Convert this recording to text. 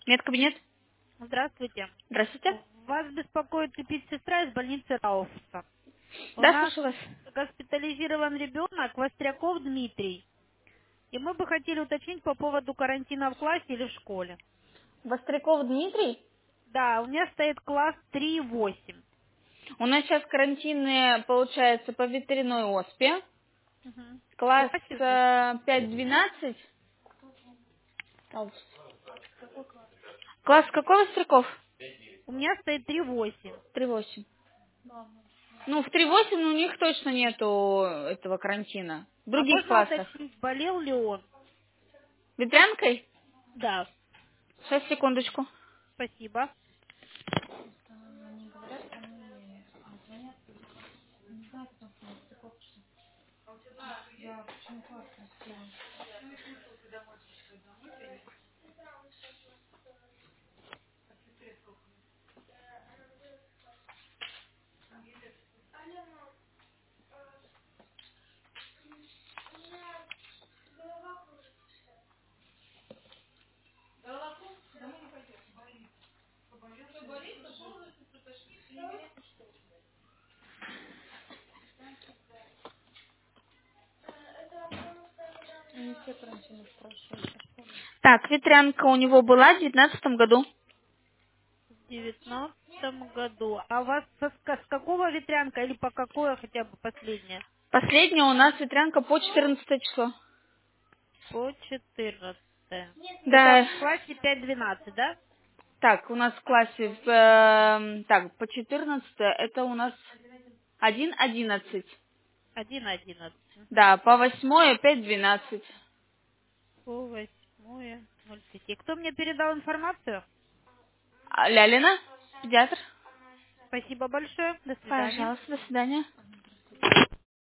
Медкабинет. Здравствуйте. Здравствуйте. Вас беспокоит медсестра из больницы Рауфса. У Да, нас слушаю вас. госпитализирован ребенок Востряков Дмитрий. И мы бы хотели уточнить по поводу карантина в классе или в школе. Востряков Дмитрий. Да, у меня стоит класс 3,8. У нас сейчас карантины, получается, по ветряной оспе. Мгм. В Класс классе, значит? 5-12. Класс какой Востряков? У меня стоит 3,8. 3-8. Ну, в 3-8 у них точно нету этого карантина. В А других можно классах. уточнить, болел ли он? Ветрянкой? Да, Сейчас, секундочку. спасибо. Так, ветрянка у него была в 19 году. В 19 году. А у вас с какого ветрянка или по какое хотя бы последнее? Последняя у нас ветрянка по 14 число. По 14. Это Да, в классе 5-12, да? так, у нас в классе, так, по 14 это у нас 1-11. 1-11. Да, по 8 5-12. По 8.05. И кто мне передал информацию? Лялина, педиатр. Спасибо большое. До свидания. Пожалуйста, до свидания.